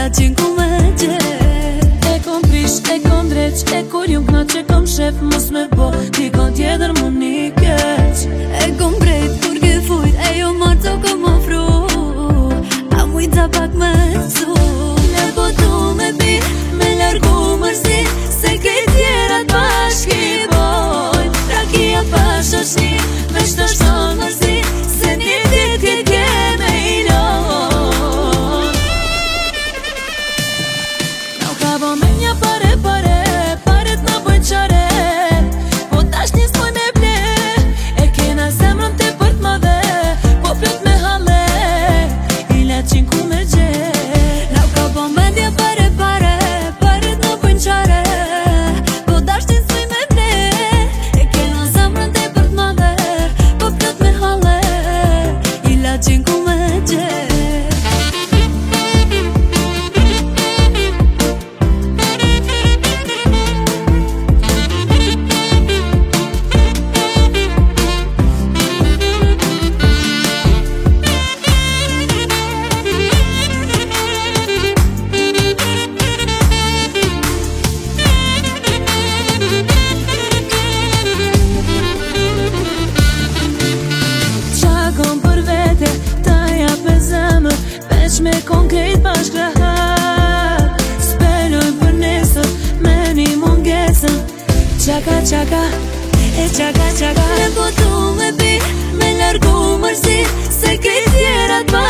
qenë ku me gjet. E kom prish, e kom dreq, e kur jum knaq, e kom shef, mos me bo dikon tjetër mu një keq. E kom brejt kur ke fujt, e jo marrë të kom ofru, a mujta pak me cu. Ne po du me bi, me largu mërzi, se krejt tjerat bashki bojn. Rakia pa shoshni, veç të shton mërzi, se një dit ke me i lon. Nau ka bo me nja pare, paret na bojn qare, po tash një s'poj me ble, e kena zemrën te për t'madhe, po plot me hale, i le qin ku me gje. Nau ka bo me nja pare, paret na bojn qare, po tash një s'poj me ble, e kena zemrën te për t'madhe, po plot me hale, i le qin ku me gje. Me konkret bashk rahat, s'peloj për nesër me një mungesën. Qaka, qaka, e qaka, qaka. Ne po du me bi, me largu mërzi, se krejt tjerat